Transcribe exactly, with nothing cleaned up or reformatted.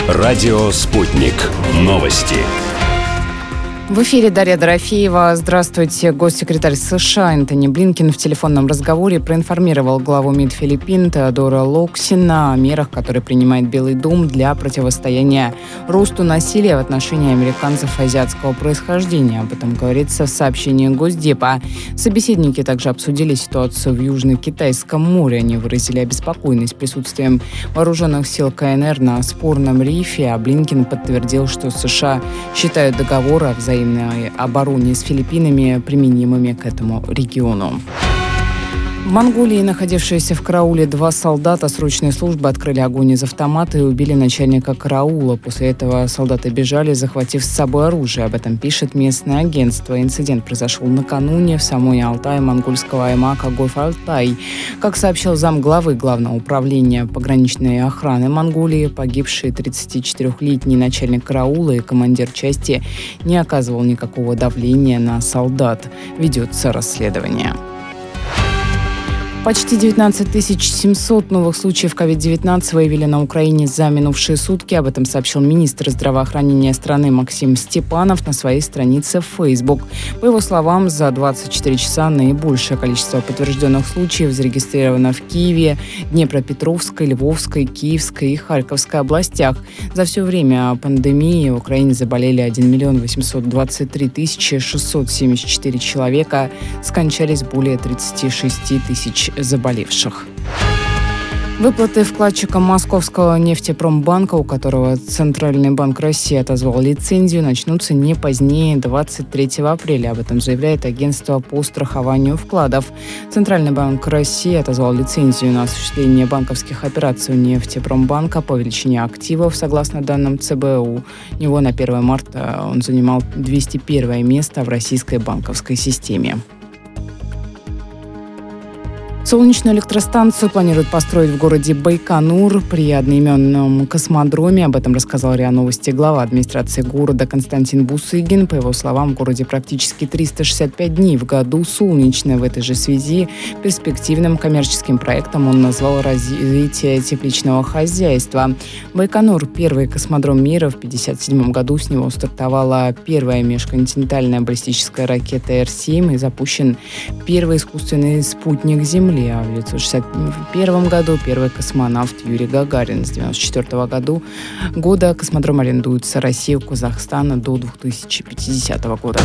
Радио «Спутник». Новости. В эфире Дарья Дорофеева. Здравствуйте. Госсекретарь США Энтони Блинкен в телефонном разговоре проинформировал главу МИД Филиппин Теодора Локсина о мерах, которые принимает Белый дом для противостояния росту насилия в отношении американцев азиатского происхождения. Об этом говорится в сообщении Госдепа. Собеседники также обсудили ситуацию в Южно-Китайском море. Они выразили обеспокоенность присутствием вооруженных сил КНР на спорном рифе, а Блинкен подтвердил, что США считают договор о взаимодействии взаимной обороне с Филиппинами, применимыми к этому региону. В Монголии, находившиеся в карауле два солдата срочной службы, открыли огонь из автомата и убили начальника караула. После этого солдаты бежали, захватив с собой оружие. Об этом пишет местное агентство. Инцидент произошел накануне в самой Алтае монгольского аймака Горф-Алтай. Как сообщил замглавы Главного управления пограничной охраны Монголии, погибший тридцатичетырёхлетний начальник караула и командир части не оказывал никакого давления на солдат. Ведется расследование. Почти девятнадцать тысяч семьсот новых случаев ковид девятнадцать выявили на Украине за минувшие сутки. Об этом сообщил министр здравоохранения страны Максим Степанов на своей странице в Facebook. По его словам, за двадцать четыре часа наибольшее количество подтвержденных случаев зарегистрировано в Киеве, Днепропетровской, Львовской, Киевской и Харьковской областях. За все время пандемии в Украине заболели один миллион восемьсот двадцать три тысячи шестьсот семьдесят четыре человека, скончались более тридцать шесть тысяч заболевших. Выплаты вкладчикам Московского нефтепромбанка, у которого Центральный банк России отозвал лицензию, начнутся не позднее двадцать третьего апреля. Об этом заявляет агентство по страхованию вкладов. Центральный банк России отозвал лицензию на осуществление банковских операций у нефтепромбанка по величине активов, согласно данным ЦБУ. У него на первое марта он занимал двести первое место в российской банковской системе. Солнечную электростанцию планируют построить в городе Байконур при одноименном космодроме. Об этом рассказал РИА Новости глава администрации города Константин Бусыгин. По его словам, в городе практически триста шестьдесят пять дней в году солнечно. В этой же связи перспективным коммерческим проектом он назвал развитие тепличного хозяйства. Байконур – первый космодром мира. В пятьдесят седьмом году с него стартовала первая межконтинентальная баллистическая ракета Эр семь и запущен первый искусственный спутник Земли. А в тысяча девятьсот шестьдесят первом году первый космонавт Юрий Гагарин. С девяносто четвёртого году года космодром арендуется Россией у Казахстана до две тысячи пятидесятого года.